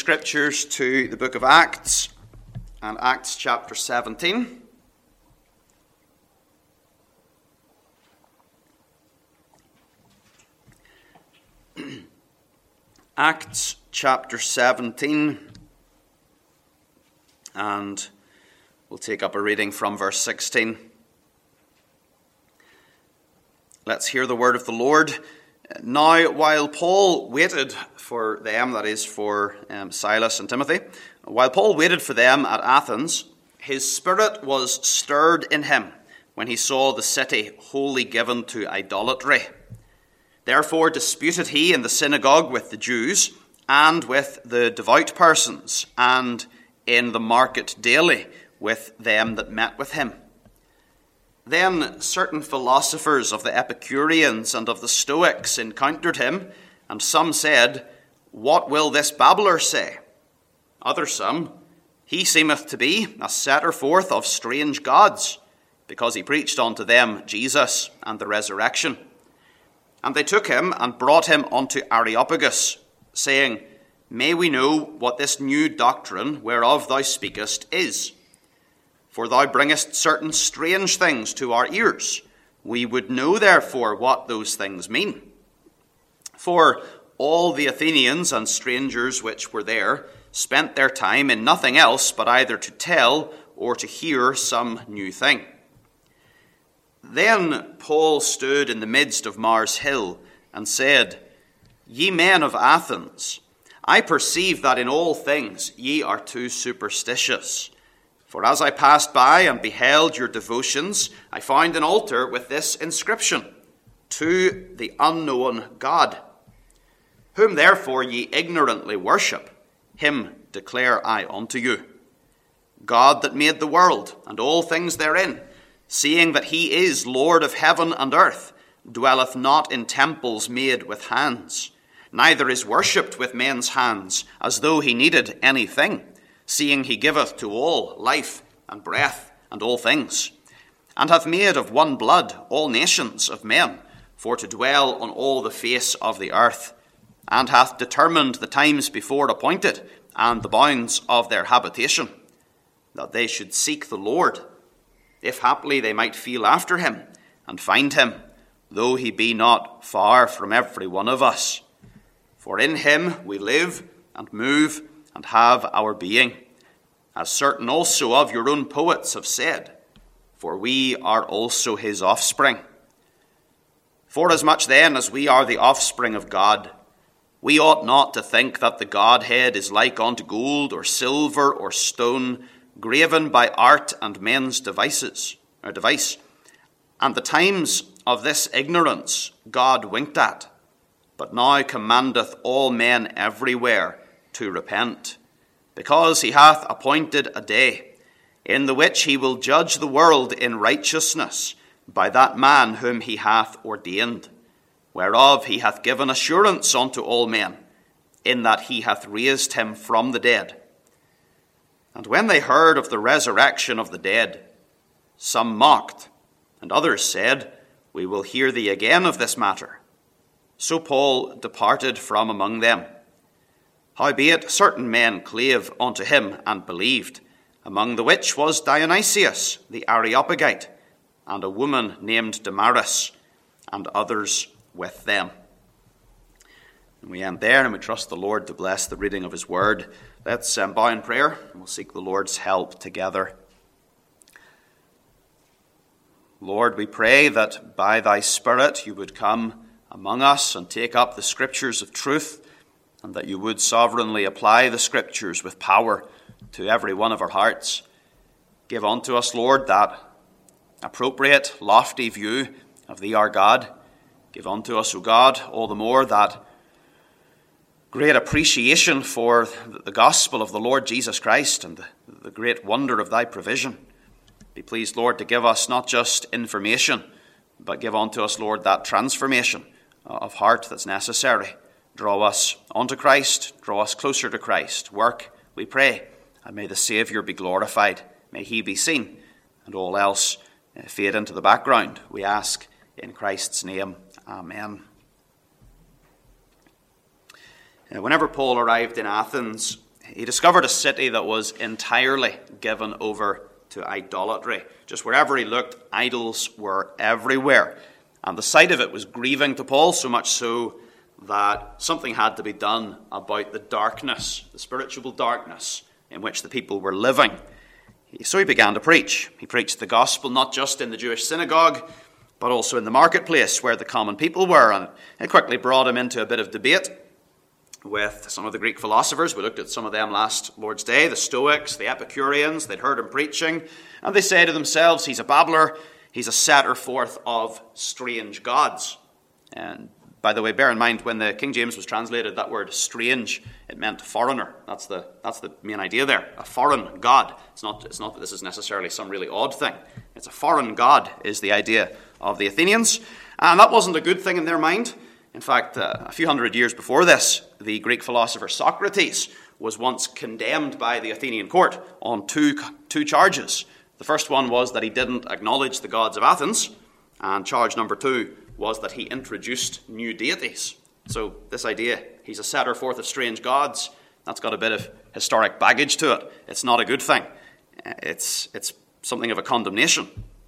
Scriptures to the book of Acts and Acts chapter 17. Acts chapter 17, and we'll take up a reading from verse 16. Let's hear the word of the Lord. Now, while Paul waited for them, that is for Silas and Timothy, while Paul waited for them at Athens, his spirit was stirred in him when he saw the city wholly given to idolatry. Therefore disputed he in the synagogue with the Jews and with the devout persons, and in the market daily with them that met with him. Then certain philosophers of the Epicureans and of the Stoics encountered him, and some said, "What will this babbler say?" Others some, "He seemeth to be a setter forth of strange gods," because he preached unto them Jesus and the resurrection. And they took him and brought him unto Areopagus, saying, "May we know what this new doctrine whereof thou speakest is? For thou bringest certain strange things to our ears. We would know therefore what those things mean." For all the Athenians and strangers which were there spent their time in nothing else but either to tell or to hear some new thing. Then Paul stood in the midst of Mars Hill and said, "Ye men of Athens, I perceive that in all things ye are too superstitious. For as I passed by and beheld your devotions, I found an altar with this inscription, To the unknown God. Whom therefore ye ignorantly worship, him declare I unto you. God that made the world and all things therein, seeing that he is Lord of heaven and earth, dwelleth not in temples made with hands, neither is worshipped with men's hands, as though he needed anything, seeing he giveth to all life and breath and all things, and hath made of one blood all nations of men, for to dwell on all the face of the earth, and hath determined the times before appointed, and the bounds of their habitation, that they should seek the Lord, if haply they might feel after him, and find him, though he be not far from every one of us. For in him we live and move and have our being, as certain also of your own poets have said, for we are also his offspring. Forasmuch then as we are the offspring of God, we ought not to think that the Godhead is like unto gold or silver or stone, graven by art and men's device. And the times of this ignorance God winked at, but now commandeth all men everywhere to repent, because he hath appointed a day, in the which he will judge the world in righteousness by that man whom he hath ordained, whereof he hath given assurance unto all men, in that he hath raised him from the dead. And when they heard of the resurrection of the dead, some mocked, and others said, "We will hear thee again of this matter." So Paul departed from among them. Howbeit certain men clave unto him and believed, among the which was Dionysius the Areopagite, and a woman named Damaris, and others with them. And we end there, and we trust the Lord to bless the reading of his word. Let's bow in prayer, and we'll seek the Lord's help together. Lord, we pray that by thy Spirit you would come among us and take up the scriptures of truth, and that you would sovereignly apply the scriptures with power to every one of our hearts. Give unto us, Lord, that appropriate, lofty view of thee, our God. Give unto us, O God, all the more that great appreciation for the gospel of the Lord Jesus Christ and the great wonder of thy provision. Be pleased, Lord, to give us not just information, but give unto us, Lord, that transformation of heart that's necessary. Draw us unto Christ, draw us closer to Christ. Work, we pray, and may the Saviour be glorified. May he be seen, and all else fade into the background. We ask in Christ's name. Amen. Whenever Paul arrived in Athens, He discovered a city that was entirely given over to idolatry. Just wherever he looked, idols were everywhere. And the sight of it was grieving to Paul, so much so that something had to be done about the darkness, the spiritual darkness in which the people were living. So he began to preach. He preached the gospel not just in the Jewish synagogue, but also in the marketplace where the common people were. And it quickly brought him into a bit of debate with some of the Greek philosophers. We looked at some of them last Lord's Day, the Stoics, the Epicureans. They'd heard him preaching, and they say to themselves, he's a babbler, he's a setter forth of strange gods. And by the way, bear in mind, when the King James was translated, that word strange, it meant foreigner. That's the main idea there, a foreign god. It's not that this is necessarily some really odd thing. It's a foreign god is the idea of the Athenians. And that wasn't a good thing in their mind. In fact, a few hundred years before this, the Greek philosopher Socrates was once condemned by the Athenian court on two charges. The first one was that he didn't acknowledge the gods of Athens, and charge number 2 was that he introduced new deities. So this idea, he's a setter forth of strange gods, that's got a bit of historic baggage to it. It's not a good thing. It's something of a condemnation.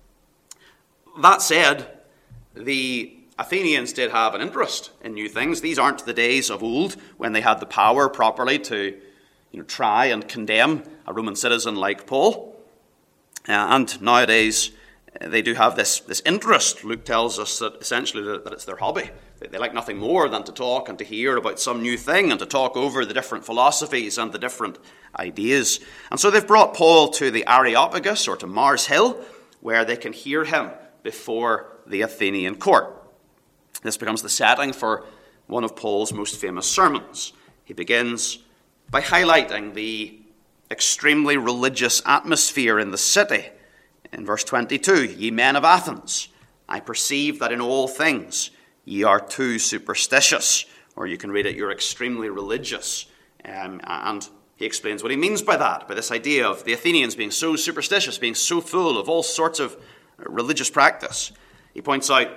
That said, the Athenians did have an interest in new things. These aren't the days of old when they had the power properly to try and condemn a Roman citizen like Paul. And nowadays, they do have this interest. Luke tells us that essentially that it's their hobby. They like nothing more than to talk and to hear about some new thing and to talk over the different philosophies and the different ideas. And so they've brought Paul to the Areopagus, or to Mars Hill, where they can hear him before the Athenian court. This becomes the setting for one of Paul's most famous sermons. He begins by highlighting the extremely religious atmosphere in the city. In verse 22, "Ye men of Athens, I perceive that in all things ye are too superstitious." Or you can read it, "You're extremely religious." And he explains what he means by that, by this idea of the Athenians being so superstitious, being so full of all sorts of religious practice. He points out,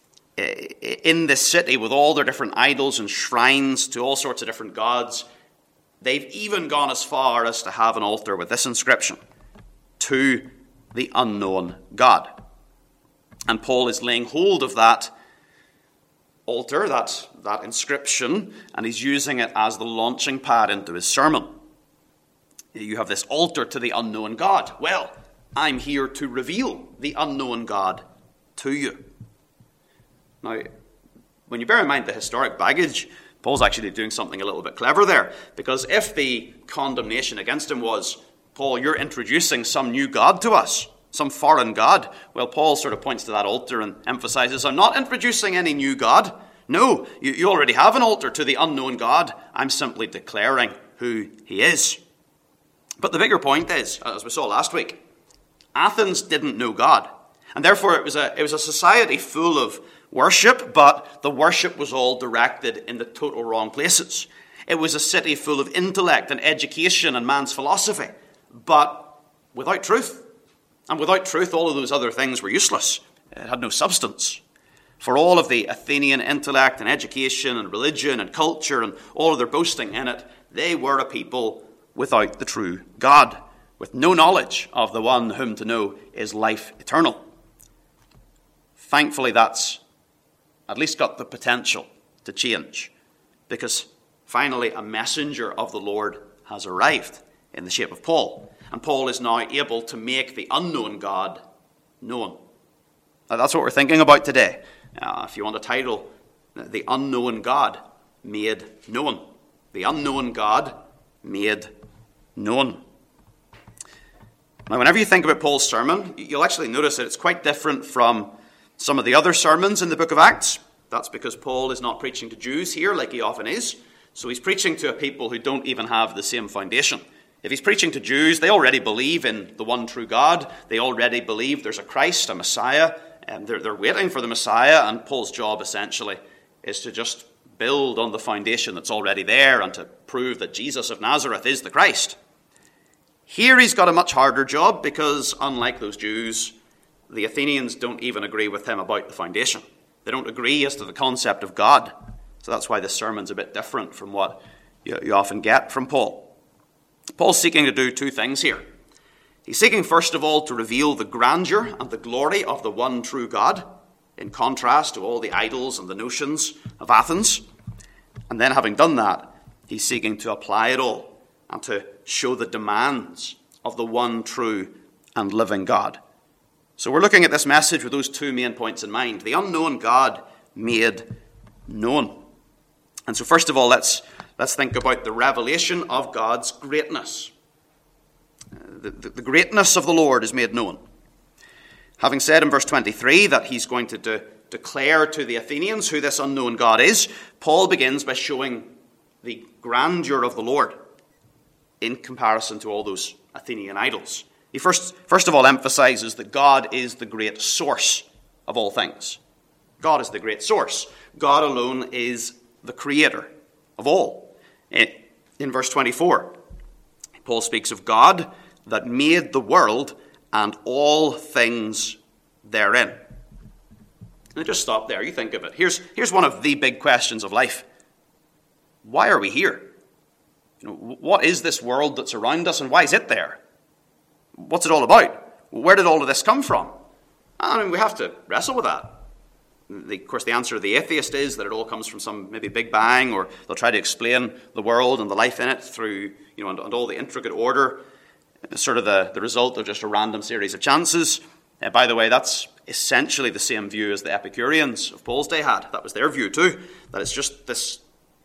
in this city, with all their different idols and shrines to all sorts of different gods, they've even gone as far as to have an altar with this inscription: "To the unknown God." And Paul is laying hold of that altar, that inscription, and he's using it as the launching pad into his sermon. You have this altar to the unknown God. Well, I'm here to reveal the unknown God to you. Now, when you bear in mind the historic baggage, Paul's actually doing something a little bit clever there. Because if the condemnation against him was, "Paul, you're introducing some new God to us, some foreign God," well, Paul sort of points to that altar and emphasizes, "I'm not introducing any new God. No, you already have an altar to the unknown God. I'm simply declaring who he is." But the bigger point is, as we saw last week, Athens didn't know God. And therefore it was a society full of worship, but the worship was all directed in the total wrong places. It was a city full of intellect and education and man's philosophy, but without truth. And without truth, all of those other things were useless. It had no substance. For all of the Athenian intellect and education and religion and culture and all of their boasting in it, they were a people without the true God, with no knowledge of the one whom to know is life eternal. Thankfully, that's at least got the potential to change, because finally a messenger of the Lord has arrived in the shape of Paul. And Paul is now able to make the unknown God known. Now, that's what we're thinking about today. If you want a title, "The Unknown God Made Known." The unknown God made known. Now, whenever you think about Paul's sermon, you'll actually notice that it's quite different from some of the other sermons in the book of Acts. That's because Paul is not preaching to Jews here like he often is. So he's preaching to a people who don't even have the same foundation. If he's preaching to Jews, they already believe in the one true God. They already believe there's a Christ, a Messiah, and they're waiting for the Messiah. And Paul's job essentially is to just build on the foundation that's already there and to prove that Jesus of Nazareth is the Christ. Here he's got a much harder job because, unlike those Jews, the Athenians don't even agree with him about the foundation. They don't agree as to the concept of God. So that's why this sermon's a bit different from what you often get from Paul. Paul's seeking to do two things here. He's seeking, first of all, to reveal the grandeur and the glory of the one true God, in contrast to all the idols and the notions of Athens. And then, having done that, he's seeking to apply it all and to show the demands of the one true and living God. So we're looking at this message with those two main points in mind. The unknown God made known. And so first of all, let's think about the revelation of God's greatness. The greatness of the Lord is made known. Having said in verse 23 that he's going to declare to the Athenians who this unknown God is, Paul begins by showing the grandeur of the Lord in comparison to all those Athenian idols. He first of all emphasizes that God is the great source of all things. God is the great source. God alone is the creator of all. In verse 24, Paul speaks of God that made the world and all things therein. And just stop there. You think of it. Here's one of the big questions of life. Why are we here? What is this world that's around us, and why is it there? What's it all about? Where did all of this come from? I mean, we have to wrestle with that. Of course, the answer of the atheist is that it all comes from some maybe Big Bang, or they'll try to explain the world and the life in it through, and all the intricate order, sort of the result of just a random series of chances. By the way, that's essentially the same view as the Epicureans of Paul's day had. That was their view too, that it's just this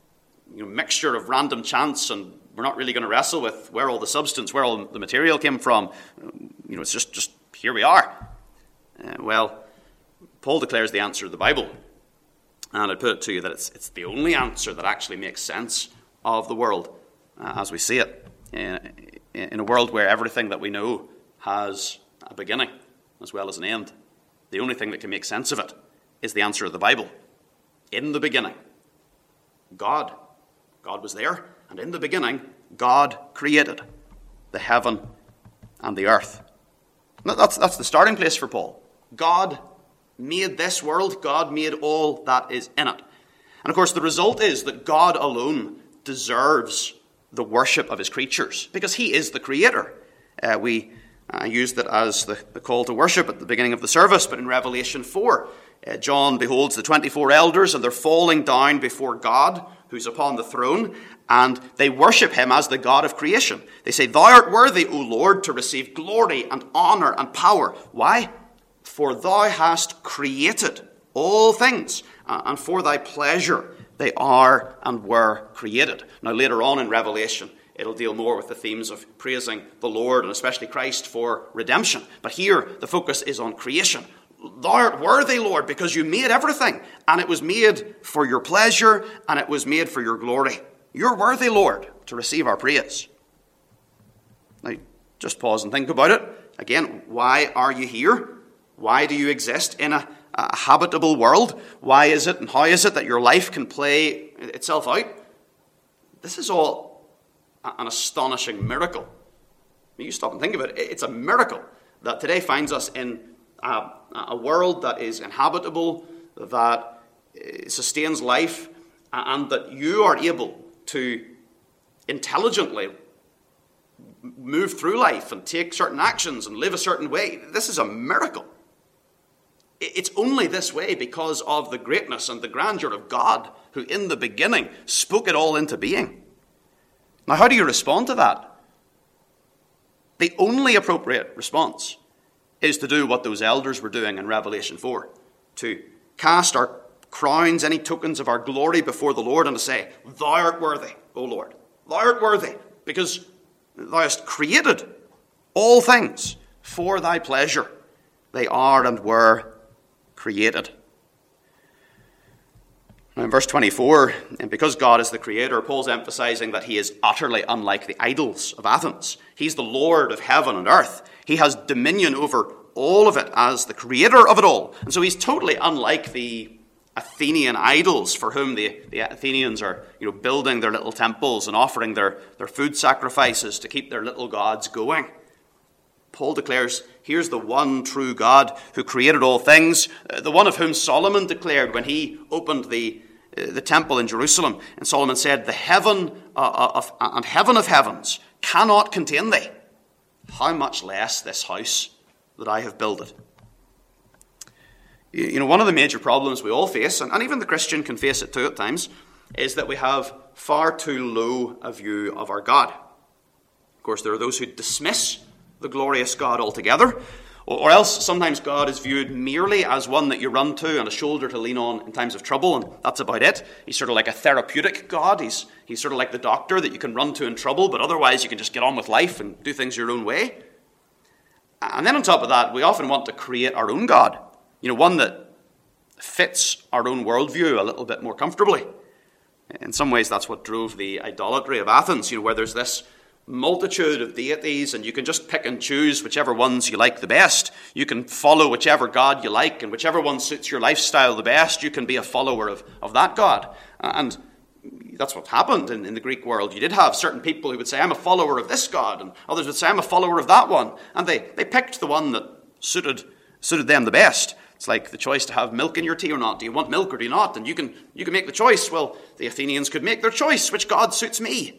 mixture of random chance, and we're not really going to wrestle with where all the substance, where all the material came from. It's just here we are. Well, Paul declares the answer of the Bible, and I'd put it to you that it's the only answer that actually makes sense of the world as we see it, in a world where everything that we know has a beginning as well as an end. The only thing that can make sense of it is the answer of the Bible. In the beginning, God was there, and in the beginning, God created the heaven and the earth. That's the starting place for Paul. God made this world. God made all that is in it. And of course, the result is that God alone deserves the worship of his creatures, because he is the creator. We used it as the call to worship at the beginning of the service, but in Revelation 4, John beholds the 24 elders, and they're falling down before God, who's upon the throne, and they worship him as the God of creation. They say, "Thou art worthy, O Lord, to receive glory and honor and power." Why? "For thou hast created all things, and for thy pleasure they are and were created." Now later on in Revelation, it'll deal more with the themes of praising the Lord, and especially Christ, for redemption. But here, the focus is on creation. "Thou art worthy, Lord, because you made everything, and it was made for your pleasure, and it was made for your glory. You're worthy, Lord, to receive our praise." Now, just pause and think about it. Again, why are you here? Why do you exist in a habitable world? Why is it and how is it that your life can play itself out? This is all an astonishing miracle. You stop and think of it. It's a miracle that today finds us in a world that is inhabitable, that sustains life, and that you are able to intelligently move through life and take certain actions and live a certain way. This is a miracle. It's only this way because of the greatness and the grandeur of God, who in the beginning spoke it all into being. Now, how do you respond to that? The only appropriate response is to do what those elders were doing in Revelation 4, to cast our crowns, any tokens of our glory, before the Lord, and to say, "Thou art worthy, O Lord. Thou art worthy, because thou hast created all things for thy pleasure. They are and were created." Now in verse 24, and because God is the creator, Paul's emphasizing that he is utterly unlike the idols of Athens. He's the Lord of heaven and earth. He has dominion over all of it as the creator of it all. And so he's totally unlike the Athenian idols, for whom the Athenians are building their little temples and offering their food sacrifices to keep their little gods going. Paul declares, here's the one true God who created all things, the one of whom Solomon declared when he opened the temple in Jerusalem. And Solomon said, "The heaven of heavens cannot contain thee. How much less this house that I have builded. You know, one of the major problems we all face, and even the Christian can face it too at times, is that we have far too low a view of our God. Of course, there are those who dismiss the glorious God altogether, or else sometimes God is viewed merely as one that you run to and a shoulder to lean on in times of trouble, and that's about it. He's sort of like a therapeutic God. He's sort of like the doctor that you can run to in trouble, but otherwise you can just get on with life and do things your own way. And then on top of that, we often want to create our own God. You know, one that fits our own worldview a little bit more comfortably. In some ways, that's what drove the idolatry of Athens, you know, where there's this multitude of deities, and you can just pick and choose whichever ones you like the best. You can follow whichever God you like, and whichever one suits your lifestyle the best, you can be a follower of that God. And that's what happened in the Greek world. You did have certain people who would say, I'm a follower of this God, and others would say, I'm a follower of that one. And they picked the one that suited them the best. It's like the choice to have milk in your tea or not. Do you want milk or do you not? And you can make the choice. Well, the Athenians could make their choice. Which God suits me?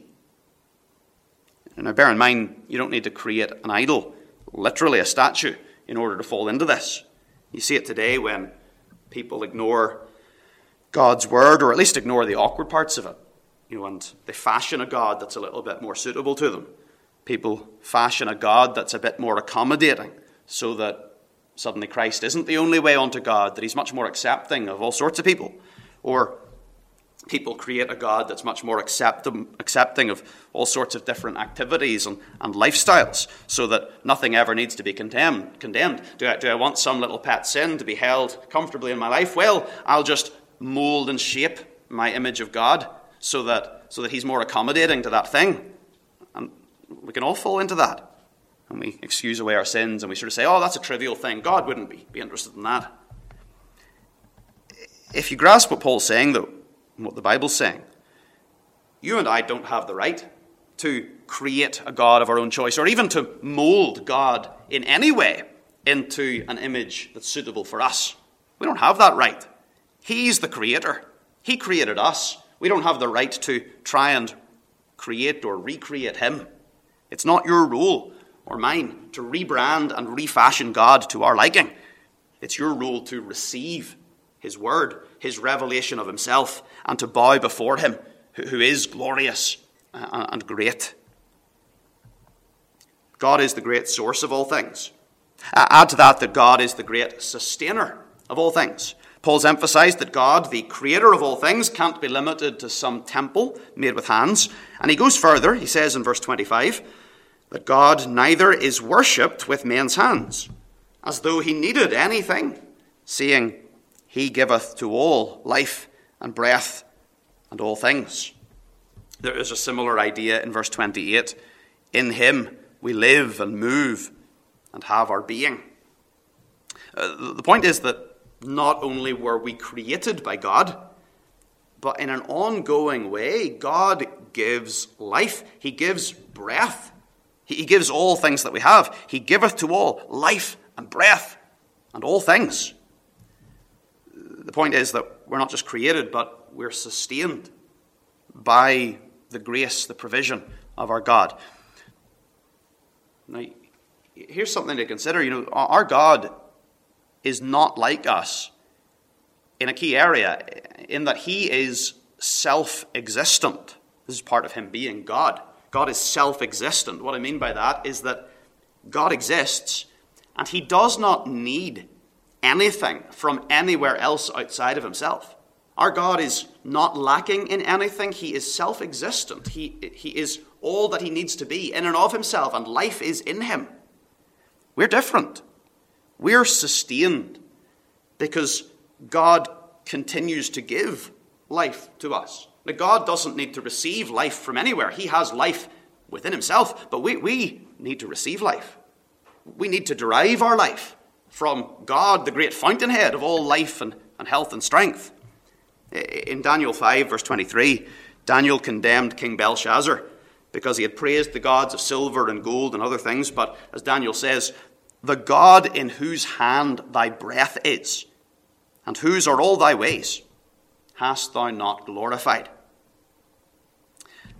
And now bear in mind, you don't need to create an idol, literally a statue, in order to fall into this. You see it today when people ignore God's word, or at least ignore the awkward parts of it. You know, and they fashion a God that's a little bit more suitable to them. People fashion a God that's a bit more accommodating, so that suddenly Christ isn't the only way onto God, that he's much more accepting of all sorts of people. Or people create a God that's much more accepting of all sorts of different activities and lifestyles, so that nothing ever needs to be condemned. Do I want some little pet sin to be held comfortably in my life? Well, I'll just mold and shape my image of God so that he's more accommodating to that thing. And we can all fall into that. And we excuse away our sins, and we sort of say, oh, that's a trivial thing. God wouldn't be interested in that. If you grasp what Paul's saying, though, and what the Bible's saying, you and I don't have the right to create a God of our own choice, or even to mold God in any way into an image that's suitable for us. We don't have that right. He's the creator. He created us. We don't have the right to try and create or recreate him. It's not your role or mine to rebrand and refashion God to our liking. It's your role to receive his word, his revelation of himself, and to bow before him, who is glorious and great. God is the great source of all things. Add to that God is the great sustainer of all things. Paul's emphasized that God, the creator of all things, can't be limited to some temple made with hands. And he goes further. He says in verse 25 that God neither is worshipped with men's hands, as though he needed anything, seeing he giveth to all life and breath and all things. There is a similar idea in verse 28. In him we live and move and have our being. The point is that not only were we created by God, but in an ongoing way, God gives life. He gives breath. He gives all things that we have. He giveth to all life and breath and all things. The point is that we're not just created, but we're sustained by the grace, the provision of our God. Now, here's something to consider. You know, our God is not like us in a key area, in that he is self-existent. This is part of him being God. God is self-existent. What I mean by that is that God exists, and he does not need anything from anywhere else outside of himself. Our God is not lacking in anything. He is self-existent. He is all that he needs to be in and of himself, and life is in him. We're different. We're sustained because God continues to give life to us. Now, God doesn't need to receive life from anywhere. He has life within himself, but we need to receive life. We need to derive our life from God, the great fountainhead of all life and health and strength. In Daniel 5, verse 23, Daniel condemned King Belshazzar because he had praised the gods of silver and gold and other things, but as Daniel says, the God in whose hand thy breath is, and whose are all thy ways, hast thou not glorified?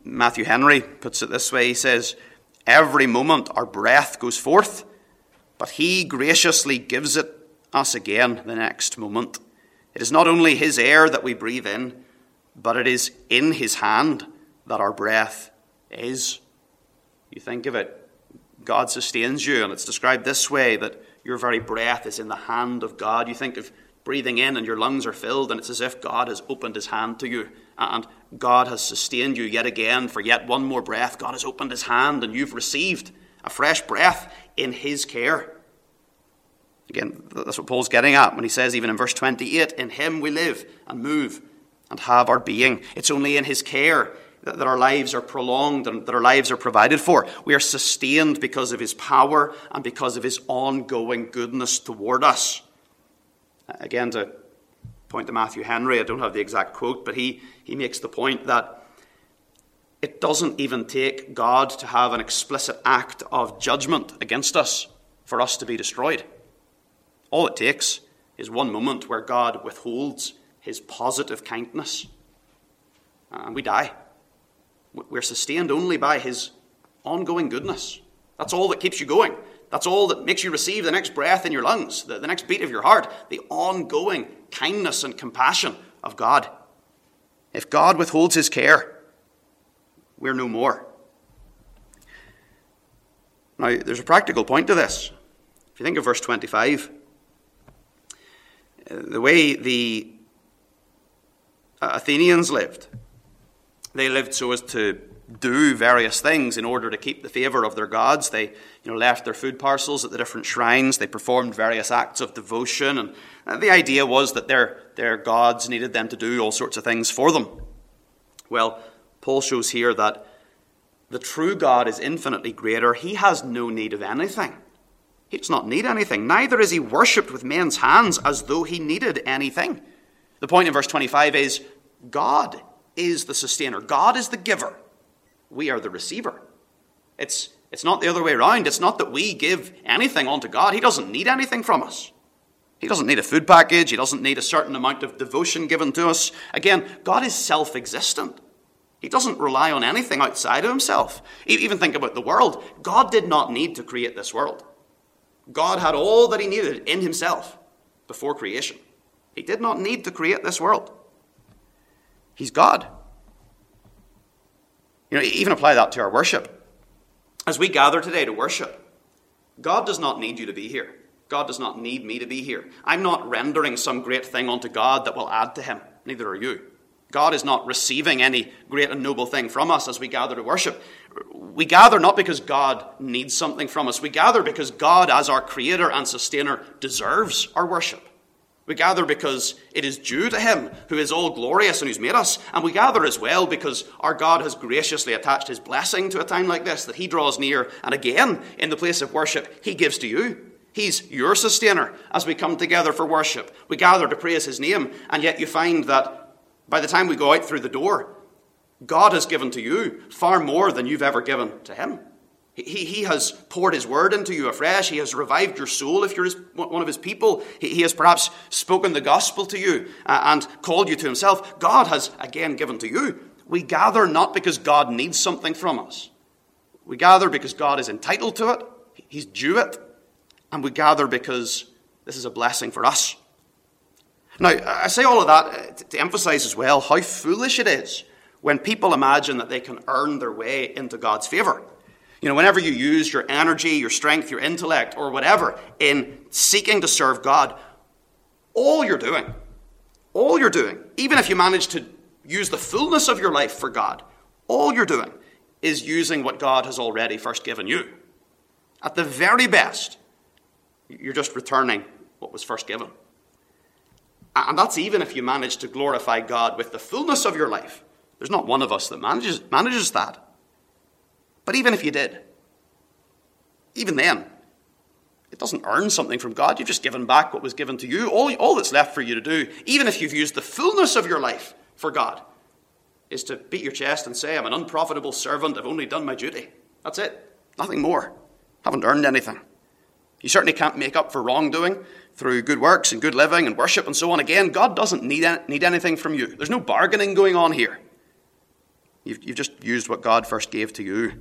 Matthew Henry puts it this way. He says, every moment our breath goes forth, but he graciously gives it us again the next moment. It is not only his air that we breathe in, but it is in his hand that our breath is. You think of it, God sustains you, and it's described this way, that your very breath is in the hand of God. You think of breathing in and your lungs are filled, and it's as if God has opened his hand to you, and God has sustained you yet again for yet one more breath. God has opened his hand, and you've received a fresh breath in his care. Again, that's what Paul's getting at when he says, even in verse 28, in him we live and move and have our being. It's only in his care that our lives are prolonged and that our lives are provided for. We are sustained because of his power and because of his ongoing goodness toward us. Again, to point to Matthew Henry, I don't have the exact quote, but he makes the point that it doesn't even take God to have an explicit act of judgment against us for us to be destroyed. All it takes is one moment where God withholds his positive kindness, and we die. We're sustained only by his ongoing goodness. That's all that keeps you going. That's all that makes you receive the next breath in your lungs, the next beat of your heart, the ongoing kindness and compassion of God. If God withholds his care, we're no more. Now, there's a practical point to this. If you think of verse 25, the way the Athenians lived, they lived so as to do various things in order to keep the favor of their gods. They left their food parcels at the different shrines. They performed various acts of devotion. And the idea was that their gods needed them to do all sorts of things for them. Well, Paul shows here that the true God is infinitely greater. He has no need of anything. He does not need anything. Neither is he worshipped with men's hands as though he needed anything. The point in verse 25 is God is the sustainer. God is the giver. We are the receiver. It's not the other way around. It's not that we give anything unto God. He doesn't need anything from us. He doesn't need a food package. He doesn't need a certain amount of devotion given to us. Again, God is self-existent. He doesn't rely on anything outside of himself. Even think about the world. God did not need to create this world. God had all that he needed in himself before creation. He did not need to create this world. He's God. Even apply that to our worship. As we gather today to worship, God does not need you to be here. God does not need me to be here. I'm not rendering some great thing unto God that will add to him. Neither are you. God is not receiving any great and noble thing from us as we gather to worship. We gather not because God needs something from us. We gather because God, as our creator and sustainer, deserves our worship. We gather because it is due to him who is all glorious and who's made us. And we gather as well because our God has graciously attached his blessing to a time like this, that he draws near. And again, in the place of worship, he gives to you. He's your sustainer as we come together for worship. We gather to praise his name. And yet you find that by the time we go out through the door, God has given to you far more than you've ever given to him. He has poured his word into you afresh. He has revived your soul if you're one of his people. He has perhaps spoken the gospel to you and called you to himself. God has again given to you. We gather not because God needs something from us. We gather because God is entitled to it. He's due it. And we gather because this is a blessing for us. Now, I say all of that to emphasize as well how foolish it is when people imagine that they can earn their way into God's favor. Whenever you use your energy, your strength, your intellect, or whatever in seeking to serve God, all you're doing, even if you manage to use the fullness of your life for God, all you're doing is using what God has already first given you. At the very best, you're just returning what was first given. And that's even if you manage to glorify God with the fullness of your life. There's not one of us that manages that. But even if you did, even then, it doesn't earn something from God. You've just given back what was given to you. All that's left for you to do, even if you've used the fullness of your life for God, is to beat your chest and say, I'm an unprofitable servant. I've only done my duty. That's it. Nothing more. Haven't earned anything. You certainly can't make up for wrongdoing through good works and good living and worship and so on. Again, God doesn't need anything from you. There's no bargaining going on here. You've just used what God first gave to you.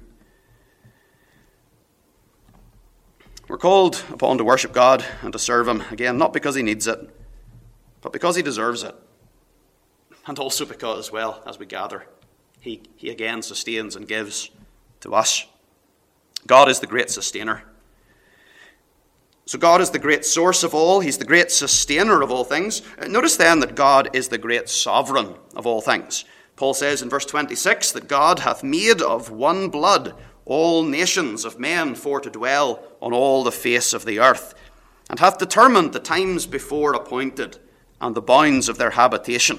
We're called upon to worship God and to serve him, again, not because he needs it, but because he deserves it. And also because, well, as we gather, he again sustains and gives to us. God is the great sustainer. So God is the great source of all. He's the great sustainer of all things. Notice then that God is the great sovereign of all things. Paul says in verse 26 that God hath made of one blood all nations of men for to dwell on all the face of the earth, and hath determined the times before appointed and the bounds of their habitation.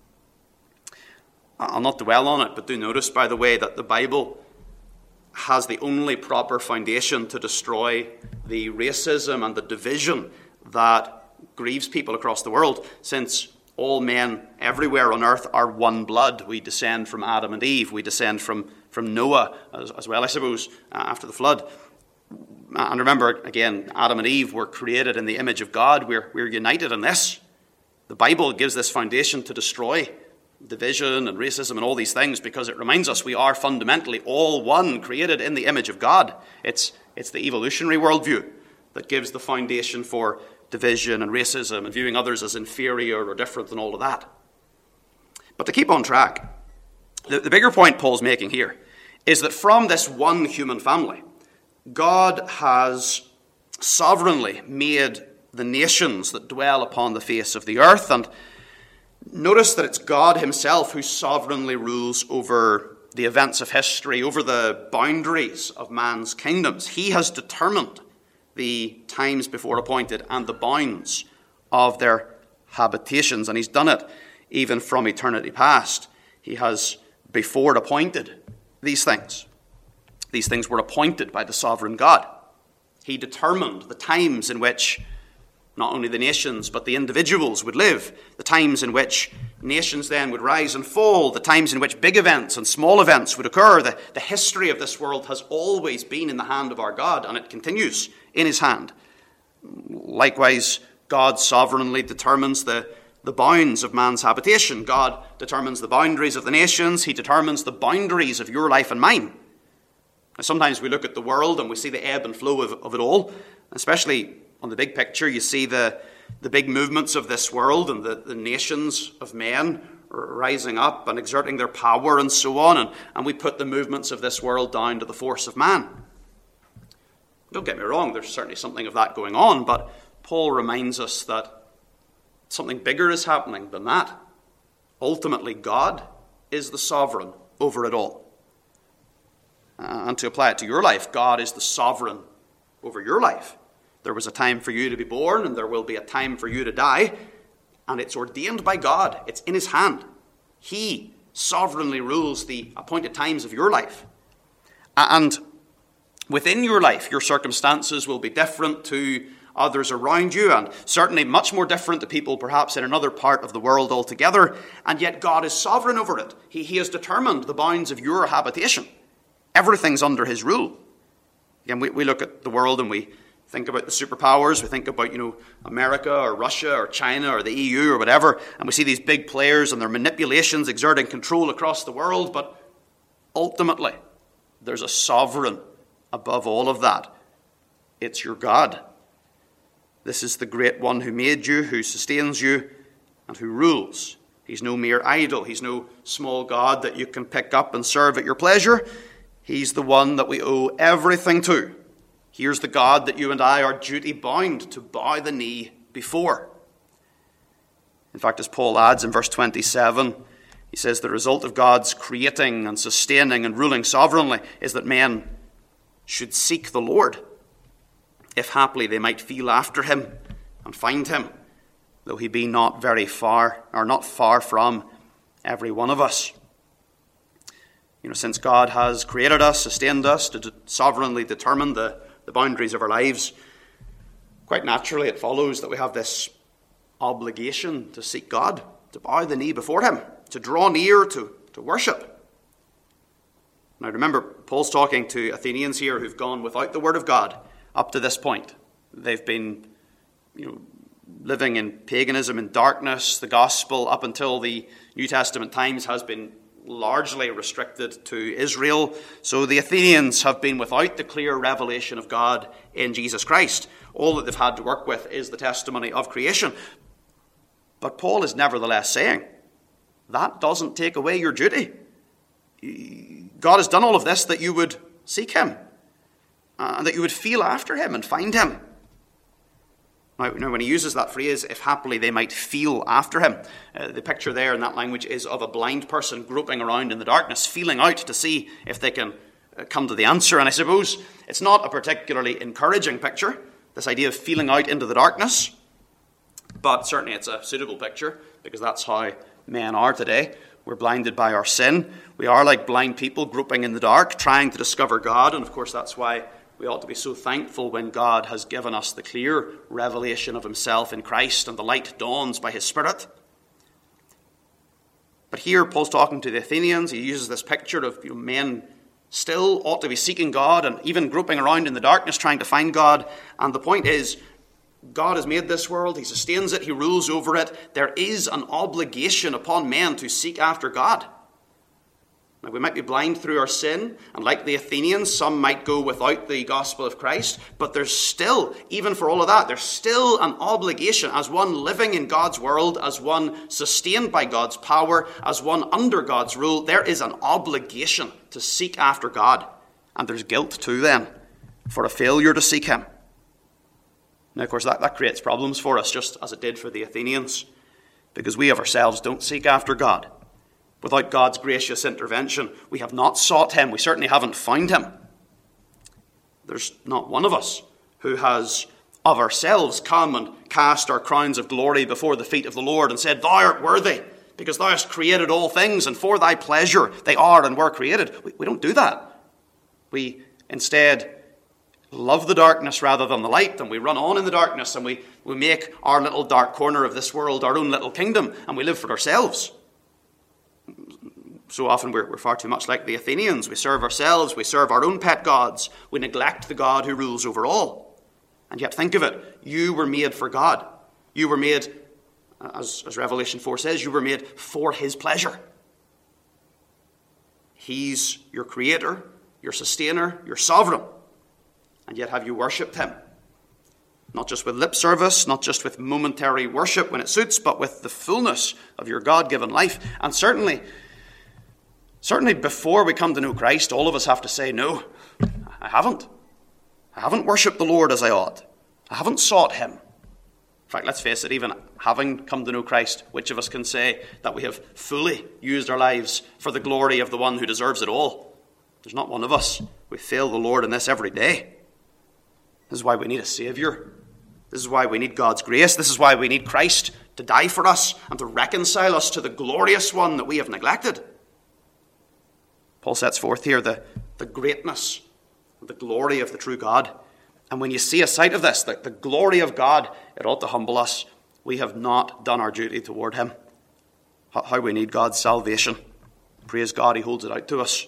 I'll not dwell on it, but do notice, by the way, that the Bible has the only proper foundation to destroy the racism and the division that grieves people across the world, since all men everywhere on earth are one blood. We descend from Adam and Eve. We descend from Noah as well, I suppose, after the flood. And remember, again, Adam and Eve were created in the image of God. We're united in this. The Bible gives this foundation to destroy division and racism and all these things, because it reminds us we are fundamentally all one, created in the image of God. It's the evolutionary worldview that gives the foundation for division and racism and viewing others as inferior or different and all of that. But to keep on track, the bigger point Paul's making here is that from this one human family, God has sovereignly made the nations that dwell upon the face of the earth. And notice that it's God himself who sovereignly rules over the events of history, over the boundaries of man's kingdoms. He has determined the times before appointed and the bounds of their habitations, and he's done it even from eternity past. He has before appointed these things. These things were appointed by the sovereign God. He determined the times in which not only the nations, but the individuals would live, the times in which nations then would rise and fall, the times in which big events and small events would occur. The history of this world has always been in the hand of our God, and it continues in his hand. Likewise, God sovereignly determines the bounds of man's habitation. God determines the boundaries of the nations. He determines the boundaries of your life and mine. Now, sometimes we look at the world and we see the ebb and flow of it all, especially on the big picture. You see the big movements of this world and the nations of men rising up and exerting their power and so on, and we put the movements of this world down to the force of man. Don't get me wrong, there's certainly something of that going on, but Paul reminds us that something bigger is happening than that. Ultimately, God is the sovereign over it all. And to apply it to your life, God is the sovereign over your life. There was a time for you to be born, and there will be a time for you to die, and it's ordained by God. It's in his hand. He sovereignly rules the appointed times of your life. And within your life, your circumstances will be different to others around you, and certainly much more different to people perhaps in another part of the world altogether, and yet God is sovereign over it. He has determined the bounds of your habitation. Everything's under his rule. Again, we look at the world and we think about the superpowers. We think about, America or Russia or China or the EU or whatever, and we see these big players and their manipulations exerting control across the world, but ultimately, there's a sovereign above all of that. It's your God. This is the great one who made you, who sustains you, and who rules. He's no mere idol. He's no small God that you can pick up and serve at your pleasure. He's the one that we owe everything to. Here's the God that you and I are duty-bound to bow the knee before. In fact, as Paul adds in verse 27, he says the result of God's creating and sustaining and ruling sovereignly is that men should seek the Lord, if haply they might feel after him and find him, though he be not very far, or not far from every one of us. Since God has created us, sustained us, to sovereignly determine the boundaries of our lives, quite naturally it follows that we have this obligation to seek God, to bow the knee before him, to draw near, to worship. Now remember, Paul's talking to Athenians here who've gone without the word of God up to this point. They've been, living in paganism and darkness. The gospel up until the New Testament times has been largely restricted to Israel. So the Athenians have been without the clear revelation of God in Jesus Christ. All that they've had to work with is the testimony of creation. But Paul is nevertheless saying, that doesn't take away your duty. God has done all of this that you would seek him, and that you would feel after him and find him. Now, when he uses that phrase, if haply they might feel after him, the picture there in that language is of a blind person groping around in the darkness, feeling out to see if they can come to the answer. And I suppose it's not a particularly encouraging picture, this idea of feeling out into the darkness. But certainly it's a suitable picture, because that's how men are today. We're blinded by our sin. We are like blind people groping in the dark, trying to discover God. And of course that's why we ought to be so thankful when God has given us the clear revelation of himself in Christ and the light dawns by his Spirit. But here Paul's talking to the Athenians. He uses this picture of men still ought to be seeking God and even groping around in the darkness trying to find God. And the point is, God has made this world. He sustains it. He rules over it. There is an obligation upon men to seek after God. Now, we might be blind through our sin, and like the Athenians, some might go without the gospel of Christ, but there's still, even for all of that, there's still an obligation as one living in God's world, as one sustained by God's power, as one under God's rule. There is an obligation to seek after God, and there's guilt too then for a failure to seek him. Now, of course, that creates problems for us, just as it did for the Athenians, because we of ourselves don't seek after God. Without God's gracious intervention, we have not sought him. We certainly haven't found him. There's not one of us who has of ourselves come and cast our crowns of glory before the feet of the Lord and said, thou art worthy, because thou hast created all things, and for thy pleasure they are and were created. We don't do that. We instead love the darkness rather than the light, and we run on in the darkness, and we make our little dark corner of this world our own little kingdom, and we live for ourselves. So often we're far too much like the Athenians. We serve ourselves, we serve our own pet gods, we neglect the God who rules over all. And yet think of it, you were made for God. You were made, as Revelation 4 says, you were made for his pleasure. He's your creator, your sustainer, your sovereign. And yet have you worshipped him? Not just with lip service, not just with momentary worship when it suits, but with the fullness of your God-given life. And certainly before we come to know Christ, all of us have to say, no, I haven't. I haven't worshipped the Lord as I ought. I haven't sought him. In fact, let's face it, even having come to know Christ, which of us can say that we have fully used our lives for the glory of the one who deserves it all? There's not one of us. We fail the Lord in this every day. This is why we need a Savior. This is why we need God's grace. This is why we need Christ to die for us and to reconcile us to the glorious one that we have neglected. Paul sets forth here the greatness and the glory of the true God. And when you see a sight of this, the glory of God, it ought to humble us. We have not done our duty toward him. How we need God's salvation. Praise God, he holds it out to us.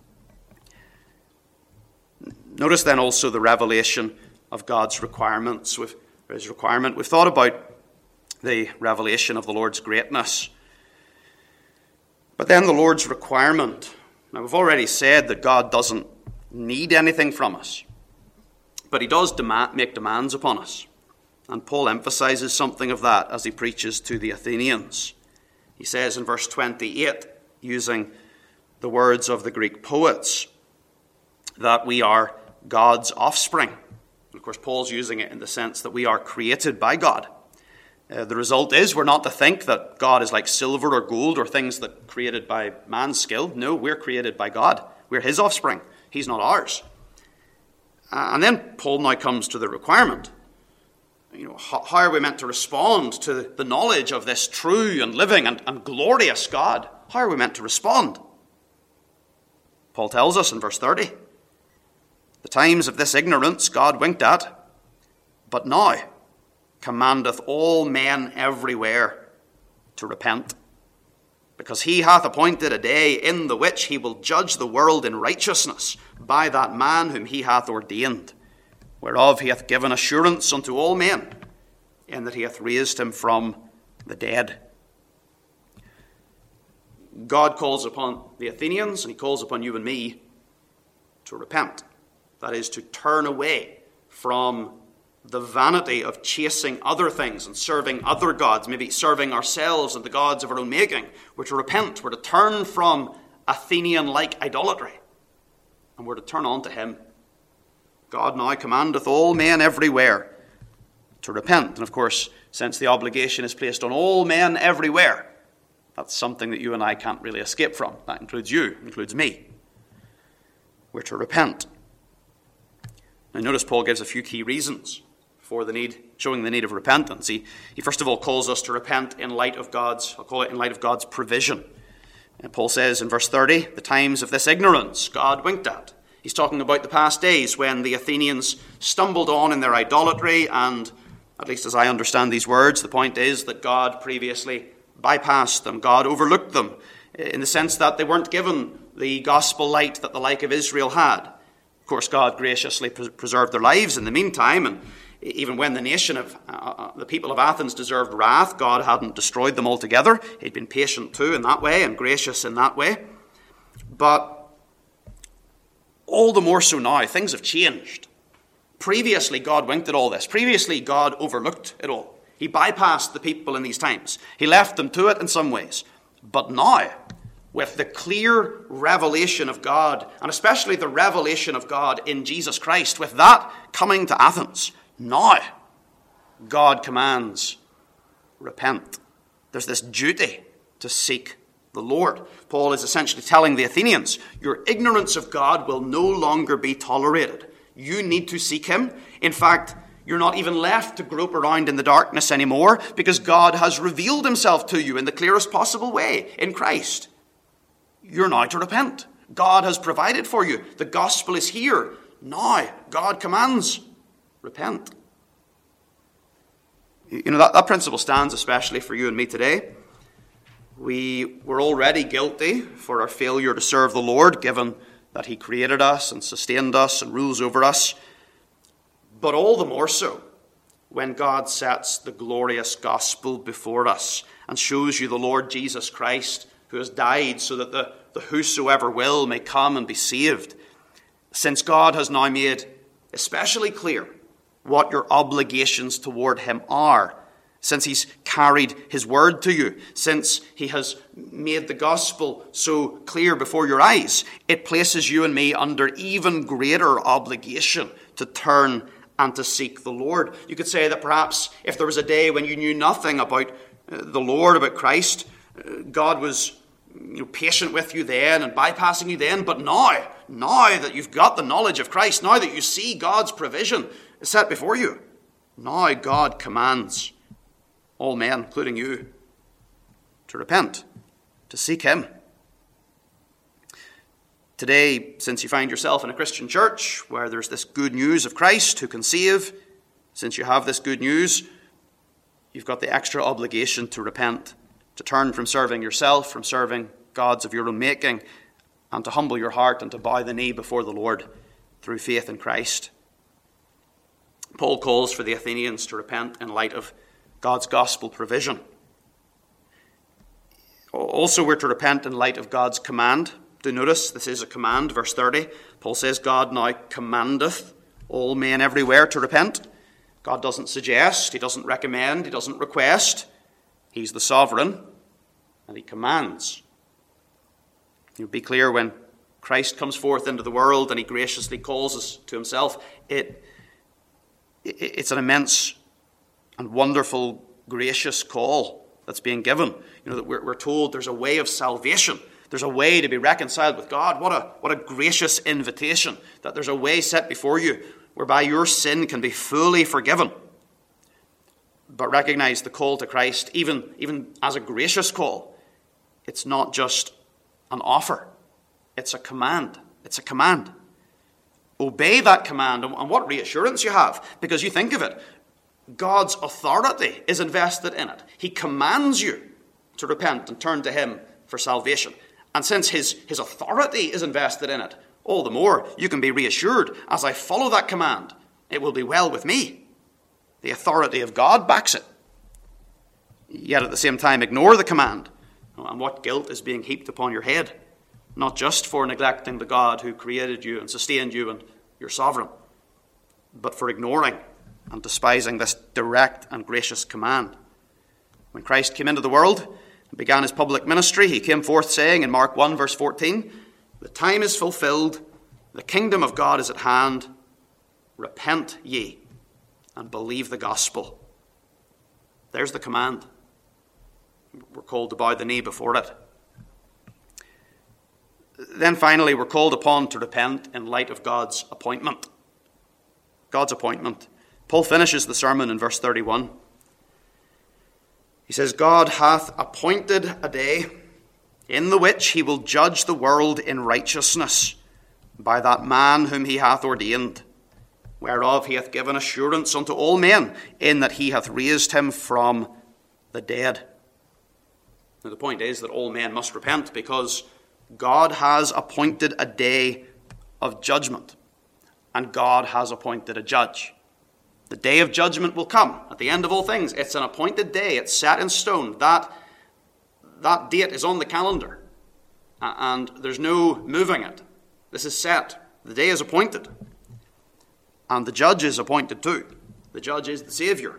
Notice then also the revelation of God's requirements. We've thought about the revelation of the Lord's greatness. But then the Lord's requirement. Now, we've already said that God doesn't need anything from us. But he does make demands upon us. And Paul emphasizes something of that as he preaches to the Athenians. He says in verse 28, using the words of the Greek poets, that we are God's offspring. And of course, Paul's using it in the sense that we are created by God. The result is we're not to think that God is like silver or gold or things that created by man's skill. No, we're created by God. We're his offspring. He's not ours. And then Paul now comes to the requirement. How are we meant to respond to the knowledge of this true and living and glorious God? How are we meant to respond? Paul tells us in verse 30, the times of this ignorance God winked at, but now commandeth all men everywhere to repent, because he hath appointed a day in the which he will judge the world in righteousness by that man whom he hath ordained, whereof he hath given assurance unto all men, in that he hath raised him from the dead. God calls upon the Athenians, and he calls upon you and me to repent. That is, to turn away from the vanity of chasing other things and serving other gods, maybe serving ourselves and the gods of our own making. We're to repent. We're to turn from Athenian-like idolatry, and we're to turn on to him. God now commandeth all men everywhere to repent. And of course, since the obligation is placed on all men everywhere, that's something that you and I can't really escape from. That includes you, includes me. We're to repent. Now notice Paul gives a few key reasons for the need, showing the need of repentance. He first of all calls us to repent in light of God's, I'll call it in light of God's provision. And Paul says in verse 30, the times of this ignorance God winked at. He's talking about the past days when the Athenians stumbled on in their idolatry, and at least as I understand these words, the point is that God previously bypassed them. God overlooked them in the sense that they weren't given the gospel light that the like of Israel had. Of course, God graciously preserved their lives in the meantime, and even when the nation of the people of Athens deserved wrath, God hadn't destroyed them altogether. He'd been patient too in that way and gracious in that way. But all the more so now, things have changed. Previously, God winked at all this. Previously, God overlooked it all. He bypassed the people in these times. He left them to it in some ways. But now, with the clear revelation of God, and especially the revelation of God in Jesus Christ, with that coming to Athens, now God commands, repent. There's this duty to seek the Lord. Paul is essentially telling the Athenians, your ignorance of God will no longer be tolerated. You need to seek him. In fact, you're not even left to grope around in the darkness anymore, because God has revealed himself to you in the clearest possible way in Christ. You're now to repent. God has provided for you. The gospel is here. Now, God commands, repent. You know, that principle stands especially for you and me today. We were already guilty for our failure to serve the Lord, given that he created us and sustained us and rules over us. But all the more so when God sets the glorious gospel before us and shows you the Lord Jesus Christ, who has died so that the whosoever will may come and be saved. Since God has now made especially clear what your obligations toward him are, since he's carried his word to you, since he has made the gospel so clear before your eyes, it places you and me under even greater obligation to turn and to seek the Lord. You could say that perhaps if there was a day when you knew nothing about the Lord, about Christ, God was patient with you then and bypassing you then. But now that you've got the knowledge of Christ, now that you see God's provision set before you, now God commands all men, including you, to repent, to seek him. Today, since you find yourself in a Christian church where there's this good news of Christ who can save, since you have this good news, you've got the extra obligation to repent, to turn from serving yourself, from serving gods of your own making, and to humble your heart and to bow the knee before the Lord through faith in Christ. Paul calls for the Athenians to repent in light of God's gospel provision. Also, we're to repent in light of God's command. Do notice, this is a command, verse 30. Paul says, God now commandeth all men everywhere to repent. God doesn't suggest, he doesn't recommend, he doesn't request. He's the sovereign, and he commands. You'll be clear, when Christ comes forth into the world and he graciously calls us to himself, it's an immense and wonderful, gracious call that's being given. You know, that we're told there's a way of salvation. There's a way to be reconciled with God. What a gracious invitation, that there's a way set before you whereby your sin can be fully forgiven. But recognize the call to Christ, even as a gracious call. It's not just an offer. It's a command. It's a command. Obey that command, and what reassurance you have, because you think of it. God's authority is invested in it. He commands you to repent and turn to him for salvation. And since his authority is invested in it, all the more you can be reassured, as I follow that command, it will be well with me. The authority of God backs it. Yet at the same time ignore the command, and what guilt is being heaped upon your head, not just for neglecting the God who created you and sustained you and your sovereign, but for ignoring and despising this direct and gracious command. When Christ came into the world and began his public ministry, he came forth saying in Mark 1 verse 14, "The time is fulfilled, the kingdom of God is at hand. Repent ye and believe the gospel." There's the command. We're called to bow the knee before it. Then finally, we're called upon to repent in light of God's appointment. God's appointment. Paul finishes the sermon in verse 31. He says, "God hath appointed a day in the which he will judge the world in righteousness by that man whom he hath ordained, whereof he hath given assurance unto all men, in that he hath raised him from the dead." Now, the point is that all men must repent because God has appointed a day of judgment, and God has appointed a judge. The day of judgment will come at the end of all things. It's an appointed day. It's set in stone. That date is on the calendar, and there's no moving it. This is set. The day is appointed, and the judge is appointed too. The judge is the Saviour.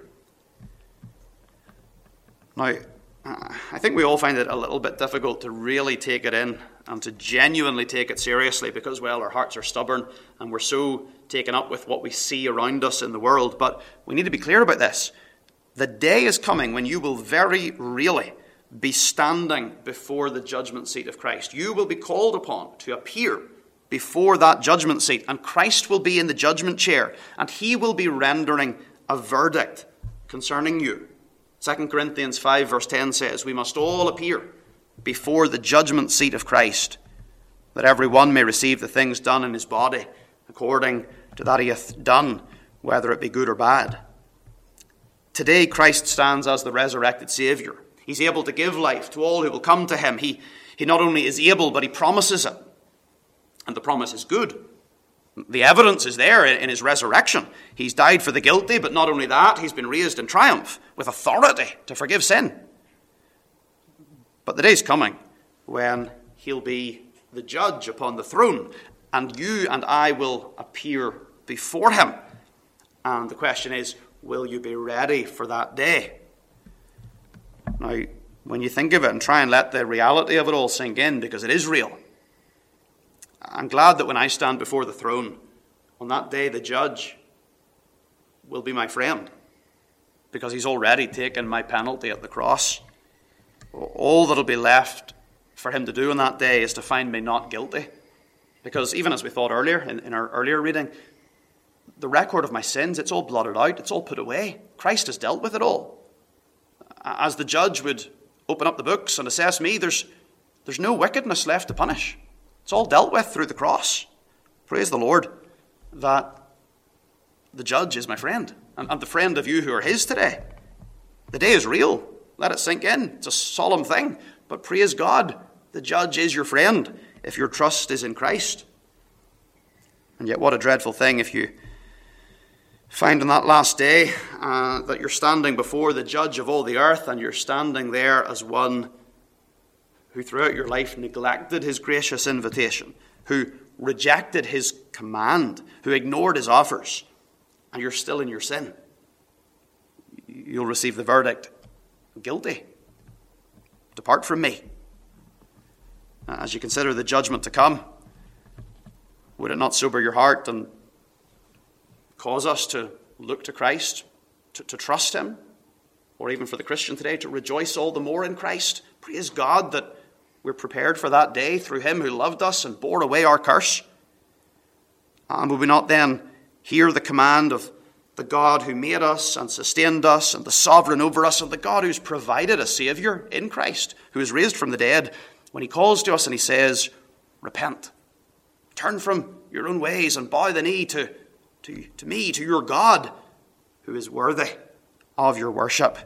Now, I think we all find it a little bit difficult to really take it in and to genuinely take it seriously because, well, our hearts are stubborn and we're so taken up with what we see around us in the world. But we need to be clear about this. The day is coming when you will very really be standing before the judgment seat of Christ. You will be called upon to appear before that judgment seat, and Christ will be in the judgment chair, and he will be rendering a verdict concerning you. 2 Corinthians 5 verse 10 says, "We must all appear before the judgment seat of Christ, that every one may receive the things done in his body, according to that he hath done, whether it be good or bad." Today Christ stands as the resurrected Saviour. He's able to give life to all who will come to him. He not only is able, but he promises it. And the promise is good. The evidence is there in his resurrection. He's died for the guilty, but not only that, he's been raised in triumph with authority to forgive sin. But the day's coming when he'll be the judge upon the throne, and you and I will appear before him. And the question is, will you be ready for that day? Now, when you think of it and try and let the reality of it all sink in, because it is real, I'm glad that when I stand before the throne, on that day the judge will be my friend, because he's already taken my penalty at the cross. All that'll be left for him to do on that day is to find me not guilty. Because even as we thought earlier, in our earlier reading, the record of my sins, it's all blotted out, it's all put away. Christ has dealt with it all. As the judge would open up the books and assess me, there's no wickedness left to punish. It's all dealt with through the cross. Praise the Lord that the judge is my friend, and the friend of you who are his today. The day is real. Let it sink in. It's a solemn thing. But praise God, the judge is your friend if your trust is in Christ. And yet what a dreadful thing if you find on that last day that you're standing before the judge of all the earth, and you're standing there as one who throughout your life neglected his gracious invitation, who rejected his command, who ignored his offers, and you're still in your sin. You'll receive the verdict, guilty. Depart from me. As you consider the judgment to come, would it not sober your heart and cause us to look to Christ, to trust him, or even for the Christian today, to rejoice all the more in Christ? Praise God that we're prepared for that day through him who loved us and bore away our curse. And will we not then hear the command of the God who made us and sustained us and the sovereign over us, and the God who's provided a Saviour in Christ, who is raised from the dead, when he calls to us and he says, repent, turn from your own ways and bow the knee to me, to your God, who is worthy of your worship.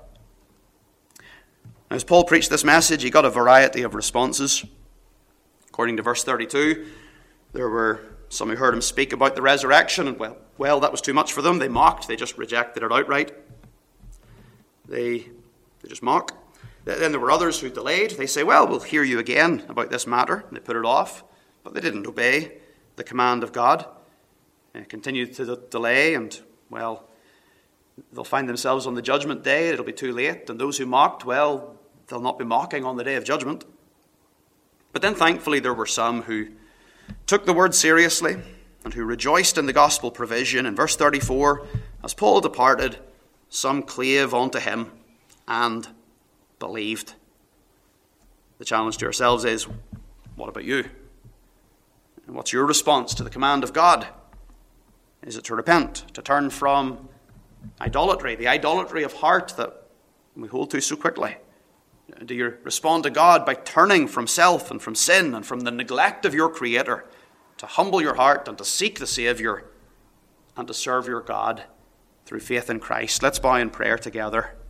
Now, as Paul preached this message, he got a variety of responses. According to verse 32, there were some who heard him speak about the resurrection, and well, that was too much for them. They mocked. They just rejected it outright. They just mock. Then there were others who delayed. They say, well, we'll hear you again about this matter. And they put it off. But they didn't obey the command of God. They continued to delay, and, well, they'll find themselves on the judgment day. It'll be too late. And those who mocked, well, they'll not be mocking on the day of judgment. But then, thankfully, there were some who took the word seriously and who rejoiced in the gospel provision. In verse 34, as Paul departed, some clave unto him and believed. The challenge to ourselves is, what about you? And what's your response to the command of God? Is it to repent, to turn from idolatry, the idolatry of heart that we hold to so quickly? Do you respond to God by turning from self and from sin and from the neglect of your Creator to humble your heart and to seek the Saviour and to serve your God through faith in Christ? Let's bow in prayer together.